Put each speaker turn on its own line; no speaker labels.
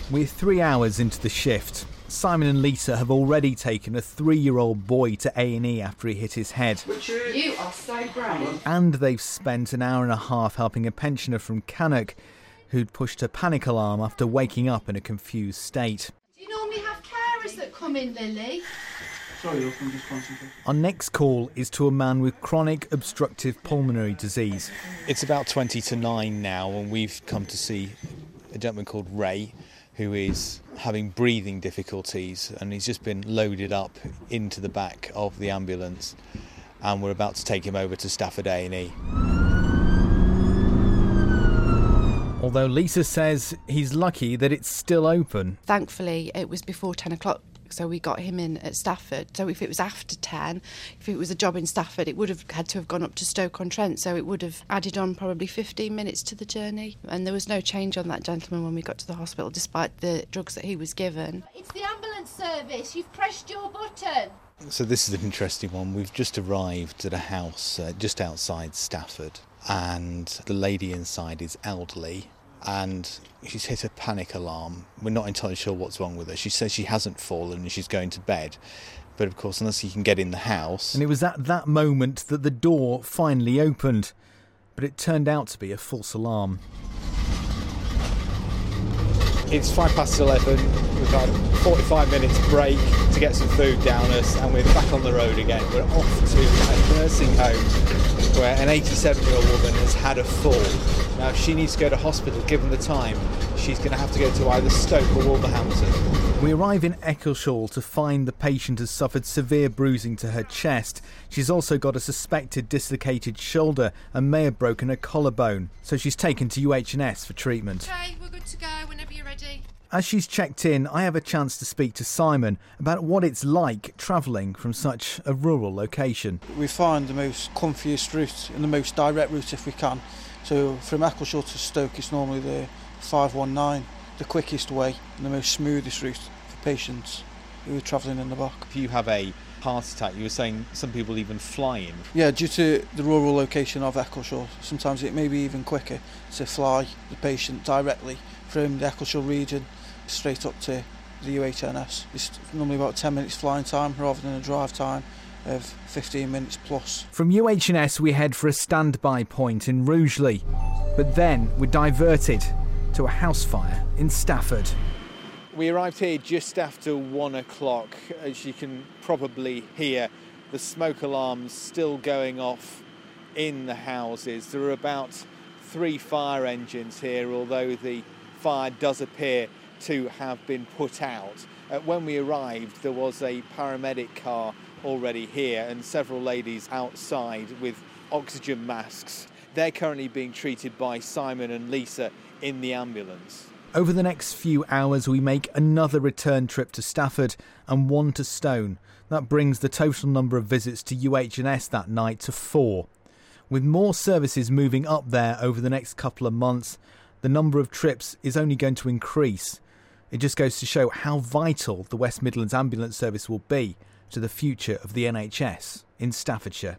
We're 3 hours into the shift. Simon and Lisa have already taken a 3-year-old boy to A&E after he hit his head.
You are so brave.
And they've spent an hour and a half helping a pensioner from Cannock who'd pushed a panic alarm after waking up in a confused state.
Do you normally have carers that come in, Lily?
Sorry, look, I'm just concentrating.
Our next call is to a man with chronic obstructive pulmonary disease.
It's about 20 to 9 now, and we've come to see a gentleman called Ray, who is having breathing difficulties, and he's just been loaded up into the back of the ambulance, and we're about to take him over to Stafford A&E.
Although Lisa says he's lucky that it's still open.
Thankfully, it was before 10 o'clock, so we got him in at Stafford. So if it was after 10, if it was a job in Stafford, it would have had to have gone up to Stoke-on-Trent, so it would have added on probably 15 minutes to the journey. And there was no change on that gentleman when we got to the hospital, despite the drugs that he was given.
It's the ambulance service. You've pressed your button.
So this is an interesting one. We've just arrived at a house just outside Stafford, and the lady inside is elderly, and she's hit a panic alarm. We're not entirely sure what's wrong with her. She says she hasn't fallen and she's going to bed, but of course unless you can get in the house.
And it was at that moment that the door finally opened, but it turned out to be a false alarm.
It's 11:05. We've had a 45 minutes break to get some food down us, and we're back on the road again. We're off to a nursing home where an 87-year-old woman has had a fall. Now, if she needs to go to hospital, given the time, she's going to have to go to either Stoke or Wolverhampton.
We arrive in Eccleshall to find the patient has suffered severe bruising to her chest. She's also got a suspected dislocated shoulder and may have broken her collarbone, so she's taken to UH&S for treatment.
Okay, we're good to go whenever you're ready.
As she's checked in, I have a chance to speak to Simon about what it's like travelling from such a rural location.
We find the most comfiest route and the most direct route if we can. So from Eccleshall to Stoke, it's normally the 519, the quickest way and the most smoothest route for patients who are travelling in the back.
If you have a heart attack, you were saying some people even fly in.
Yeah, due to the rural location of Eccleshall, sometimes it may be even quicker to fly the patient directly from the Eccleshall region straight up to the UH&S. It's normally about 10 minutes flying time rather than a drive time of 15 minutes plus.
From UH&S we head for a standby point in Rugeley, but then we're diverted to a house fire in Stafford.
We arrived here just after 1 o'clock. As you can probably hear, the smoke alarms still going off in the houses. There are about 3 fire engines here, although the fire does appear to have been put out. When we arrived, there was a paramedic car already here and several ladies outside with oxygen masks. They're currently being treated by Simon and Lisa in the ambulance.
Over the next few hours we make another return trip to Stafford and one to Stone. That brings the total number of visits to UH&S that night to 4. With more services moving up there over the next couple of months, the number of trips is only going to increase. It just goes to show how vital the West Midlands Ambulance Service will be to the future of the NHS in Staffordshire.